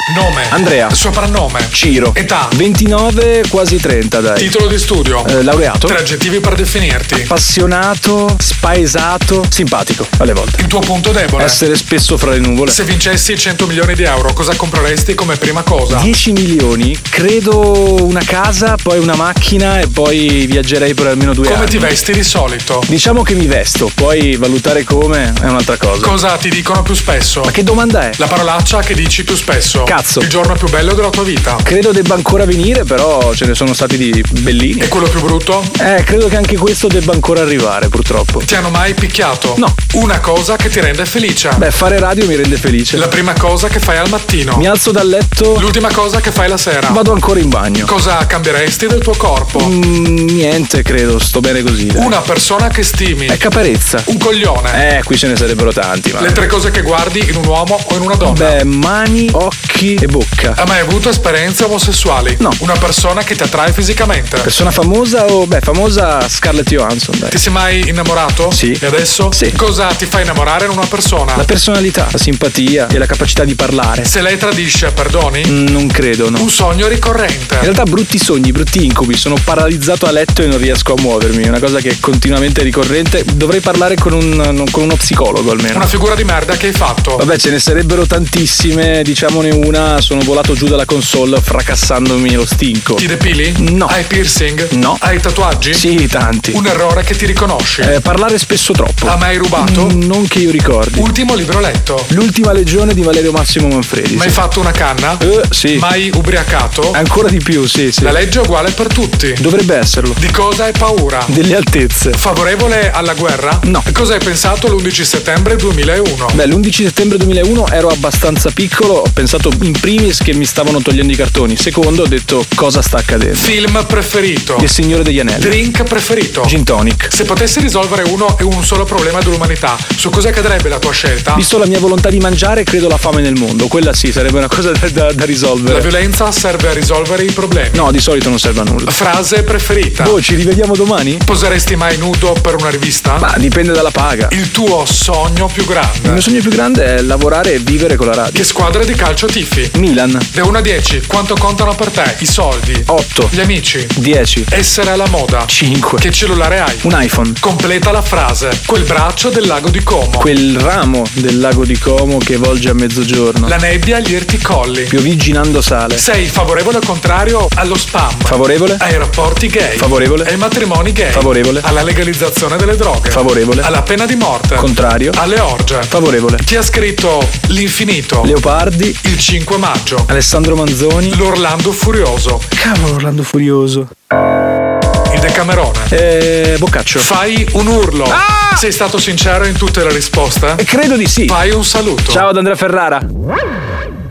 Nome. Andrea. Soprannome. Ciro. Età. 29, quasi 30, dai. Titolo di studio. Laureato. 3 aggettivi per definirti. Appassionato, spaesato, simpatico alle volte. Il tuo punto debole. Essere spesso fra le nuvole. Se vincessi 100 milioni di euro, cosa compreresti come prima cosa? 10 milioni, credo una casa, poi una macchina e poi viaggerei per almeno 2 anni. Come ti vesti di solito? Diciamo che mi vesto, poi valutare come è un'altra cosa. Cosa ti dicono più spesso? Ma che domanda è? La parolaccia che dici più spesso. Cazzo. Il giorno più bello della tua vita. Credo debba ancora venire, però ce ne sono stati di bellini. E quello più brutto? Credo che anche questo debba ancora arrivare, purtroppo. Ti hanno mai picchiato? No. Una cosa che ti rende felice? Beh, fare radio mi rende felice. La prima cosa che fai al mattino? Mi alzo dal letto. L'ultima cosa che fai la sera? Vado ancora in bagno. Cosa cambieresti del tuo corpo? Niente, credo, sto bene così. Dai. Una persona che stimi? È Caparezza. Un coglione? Qui ce ne sarebbero tanti, ma... Le 3 cose che guardi in un uomo o in una donna? Beh, mani, occhi e bocca. Hai mai avuto esperienze omosessuali? No. Una persona che ti attrae fisicamente? Persona famosa o... Beh, famosa Scarlett Johansson, dai. Ti sei mai innamorato? Sì. E adesso? Sì. Cosa ti fa innamorare in una persona? La personalità, la simpatia e la capacità di parlare. Se lei tradisce, perdoni? Non credo, no. Un sogno ricorrente? In realtà brutti sogni, brutti incubi. Sono paralizzato a letto e non riesco a muovermi. È una cosa che è continuamente ricorrente. Dovrei parlare con uno psicologo almeno. Una figura di merda che hai fatto? Vabbè, ce ne sarebbero tantissime. Diciamone una. Sono volato giù dalla console fracassandomi lo stinco. Ti depili? No. Hai piercing? No. Hai tatuaggi? Sì, tanti. Un errore che ti riconosci? Parlare spesso troppo. Ha mai rubato? Non che io ricordi. Ultimo libro letto? L'ultima legione di Valerio Massimo Manfredi. Mai sì. fatto una canna? Sì. Mai ubriacato? Ancora di più, sì. La legge è uguale per tutti. Dovrebbe esserlo. Di cosa hai paura? Delle altezze. Favorevole alla guerra? No. Cosa hai pensato l'11 settembre 2001? Beh, l'11 settembre 2001 ero abbastanza piccolo, ho pensato in primis che mi stavano togliendo i cartoni, secondo ho detto cosa sta accadendo. Film preferito? Il Signore degli Anelli. Drink preferito? Gin tonic. Se potessi risolvere uno e un solo problema dell'umanità, su cosa cadrebbe la tua scelta? Visto la mia volontà di mangiare, credo la fame nel mondo, quella sì, sarebbe una cosa da risolvere. La violenza serve a risolvere i problemi? No, di solito non serve a nulla. Frase preferita? Ci rivediamo domani? Poseresti mai nudo per una rivista? Ma dipende dalla paga. Il tuo sogno più grande? Il mio sogno più grande è lavorare e vivere con la radio. Che squadra di calcio tifi? Milan. Da 1 a 10, quanto contano per te i soldi? 8. Gli amici? 10. Essere alla moda? 5. Che cellulare hai? Un iPhone. Completa la frase. Quel braccio del lago di Como. Quel ramo del lago di Como che volge a mezzogiorno. La nebbia agli erticolli. Pioviginando sale. Sei favorevole o contrario allo spam? Favorevole. Ai rapporti gay? Favorevole. Ai matrimoni gay? Favorevole. Alla legalizzazione delle droghe? Favorevole. Alla pena di morte? Contrario. Alle orge? Favorevole. Chi ha scritto L'infinito? Leopardi. Il 5 maggio? Alessandro Manzoni. L'Orlando Furioso? Cavolo, Orlando Furioso. Il Decamerone? Boccaccio. Fai un urlo. Sei stato sincero in tutte le risposte? Credo di sì. Fai un saluto. Ciao ad Andrea Ferrara.